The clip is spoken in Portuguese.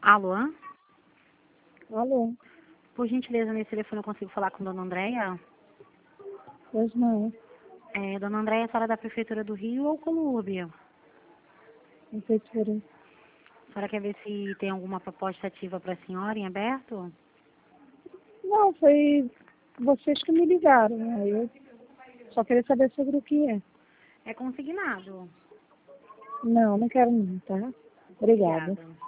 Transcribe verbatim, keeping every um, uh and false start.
Alô? Alô? Por gentileza, nesse telefone eu consigo falar com a dona Andréia? Pois não. É, dona Andréia, a senhora é da Prefeitura do Rio ou Colúmbia? Prefeitura. A senhora quer ver se tem alguma proposta ativa para a senhora em aberto? Não, foi vocês que me ligaram, né? Eu só queria saber sobre o que é. É consignado. Não, não quero não, tá? Obrigada. Obrigada.